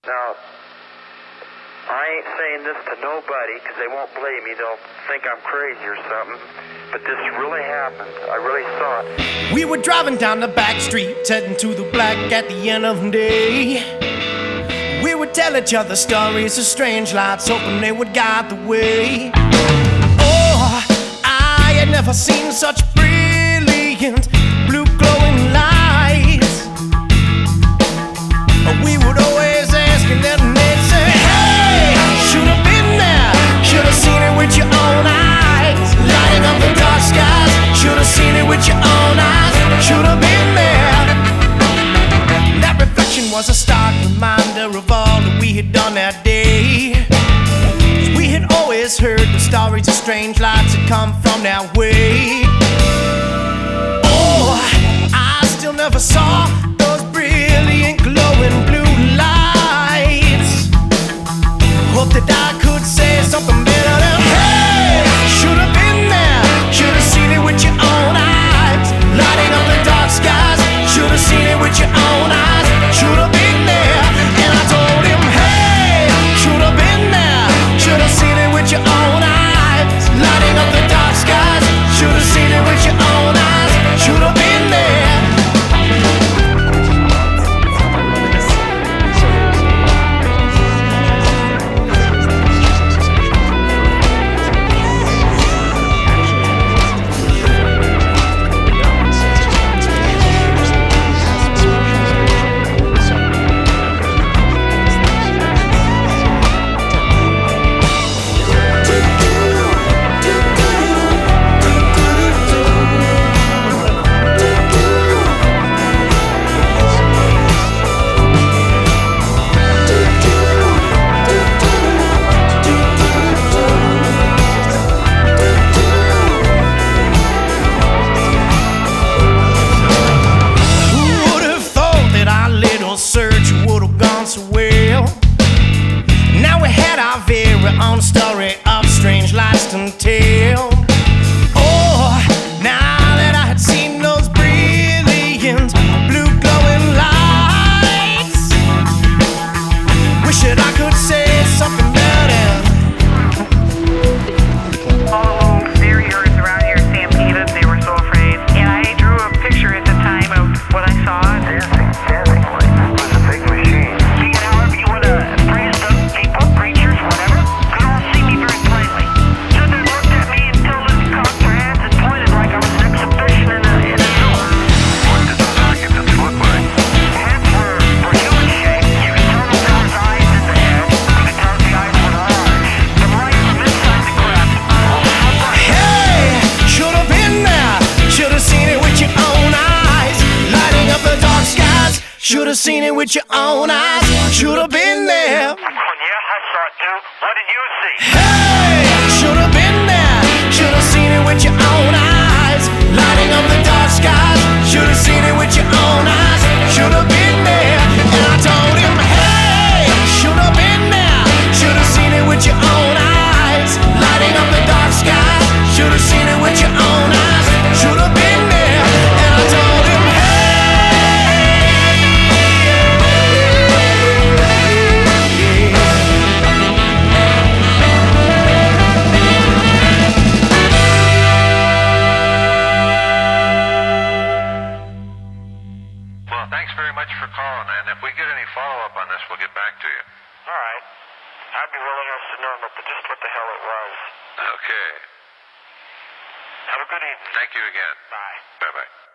Now, I ain't saying this to nobody because they won't believe me. They'll think I'm crazy or something. But this really happened. I really saw it. We were driving down the back street, heading to the black at the end of the day. We would tell each other stories of strange lights, hoping they would guide the way. Oh, I had never seen such brilliant blue glowing lights. We would always ask and then they'd say, hey, should have been there, should have seen it with your own eyes, lighting up the dark skies, should have seen it with your own eyes, should have been there. That reflection was a stark reminder of all that we had done that day. We had always heard the stories of strange lights that come from that way. Oh, I still never saw those brilliant glowing blue lights. Hope that I could say something better than, hey, should have been there, should have seen it with your own eyes, lighting up the dark skies, should have seen it with your own eyes, should have been there. And I told him, hey, should have been there, should have seen it with your own eyes, lighting up the dark skies, should have seen it with your own eyes, should have been there. Search would have gone so well. Now we had our very own story of strange lights to tell. Oh, now that I had seen those brilliant blue glowing lights, wish that I could say something better. All the seriers around here stampeded. They were so afraid. And I drew a picture at the time of what I saw. Should have seen it with your own eyes, should have been there. Yeah, I saw it too. What did you see? Hey, should have been there, should have seen it with your own eyes, lighting up the dark skies, should have seen it with your own eyes, should have been there. And I told him, hey, should have been there, should have seen it with your own eyes, lighting up the dark skies, should have seen it with your own eyes, should have been there. And I told him, thanks very much for calling, and if we get any follow-up on this, we'll get back to you. All right. I'd be real interested to know just what the hell it was. Okay. Have a good evening. Thank you again. Bye. Bye-bye.